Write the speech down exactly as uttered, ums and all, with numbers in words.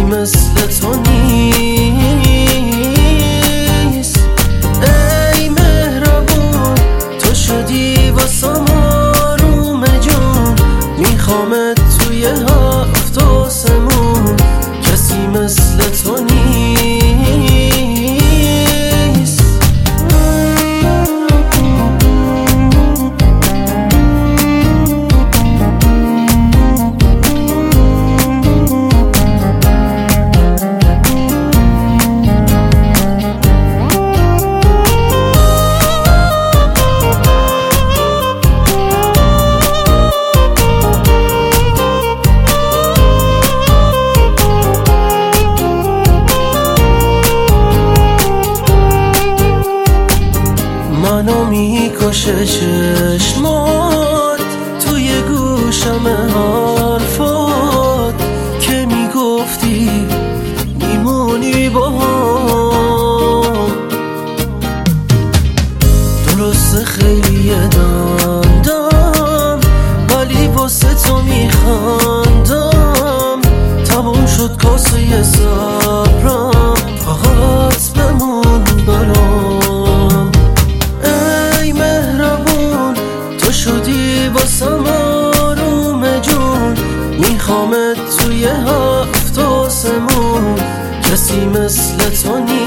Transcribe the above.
مثل تو نیست. ای مهربون تو شدی واسم آروم جون، میخوامت توی هفت آسمون، کسی مثل تو نیست. منو میکشه چشمات توی گوشم حرفات که میگفتی میمونی با هم. درسته خیلی دندم ولی واسه تو میخندم. تموم شد کاسه صبرم، فقط بمون برام. تو شدی واسم آروم جون، میخوامت توی هفت آسمون، کسی مثل تو نیست.